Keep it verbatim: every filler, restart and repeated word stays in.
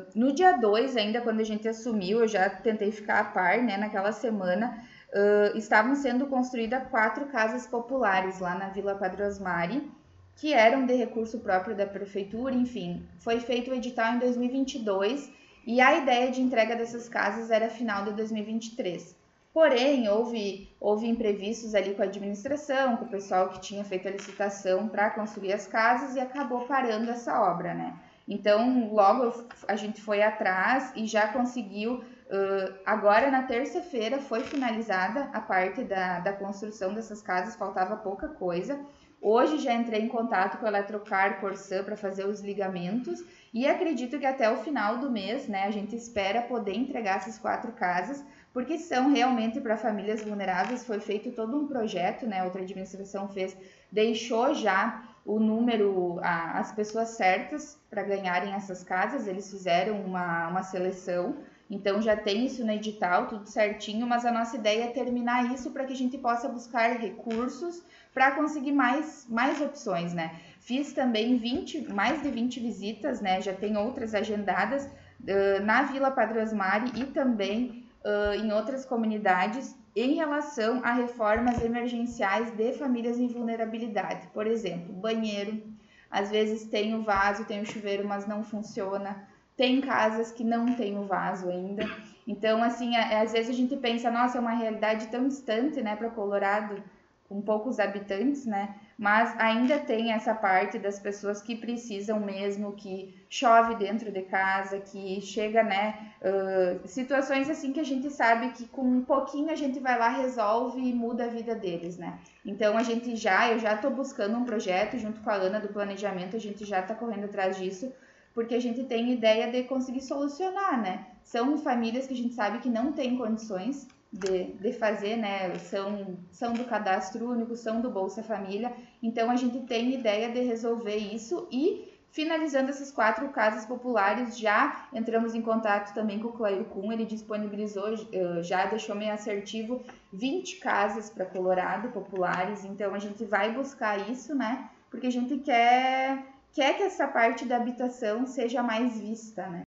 no dia dois, ainda quando a gente assumiu, eu já tentei ficar a par, né, naquela semana, uh, estavam sendo construídas quatro casas populares lá na Vila Padre Osmari, que eram de recurso próprio da prefeitura, enfim. Foi feito o edital em dois mil e vinte e dois e a ideia de entrega dessas casas era final de dois mil e vinte e três. Porém, houve, houve imprevistos ali com a administração, com o pessoal que tinha feito a licitação para construir as casas e acabou parando essa obra, né? Então, logo a gente foi atrás e já conseguiu. Uh, agora, na terça-feira, foi finalizada a parte da, da construção dessas casas, faltava pouca coisa. Hoje já entrei em contato com a Eletrocar Corsã para fazer os ligamentos e acredito que até o final do mês, né, a gente espera poder entregar essas quatro casas, porque são realmente para famílias vulneráveis. Foi feito todo um projeto, né, outra administração fez, deixou já o número, a, as pessoas certas para ganharem essas casas, eles fizeram uma, uma seleção, então já tem isso no edital, tudo certinho, mas a nossa ideia é terminar isso para que a gente possa buscar recursos para conseguir mais, mais opções, né? Fiz também vinte, mais de vinte visitas, né? Já tem outras agendadas uh, na Vila Padre Osmari e também uh, em outras comunidades em relação a reformas emergenciais de famílias em vulnerabilidade. Por exemplo, banheiro, às vezes tem o vaso, tem o chuveiro, mas não funciona. Tem casas que não tem o vaso ainda. Então, assim, às vezes a gente pensa, nossa, é uma realidade tão distante, né, para Colorado, com poucos habitantes, né? Mas ainda tem essa parte das pessoas que precisam mesmo, que chove dentro de casa, que chega, né? Uh, situações assim que a gente sabe que com um pouquinho a gente vai lá, resolve e muda a vida deles, né? Então a gente já, eu já estou buscando um projeto junto com a Ana do planejamento, a gente já está correndo atrás disso, porque a gente tem ideia de conseguir solucionar, né? São famílias que a gente sabe que não tem condições De, de fazer, né, são, são do cadastro único, são do Bolsa Família, então a gente tem ideia de resolver isso e finalizando essas quatro casas populares, já entramos em contato também com o Clair Kuhn, ele disponibilizou, já deixou meio assertivo vinte casas para Colorado populares, então a gente vai buscar isso, né, porque a gente quer, quer que essa parte da habitação seja mais vista, né.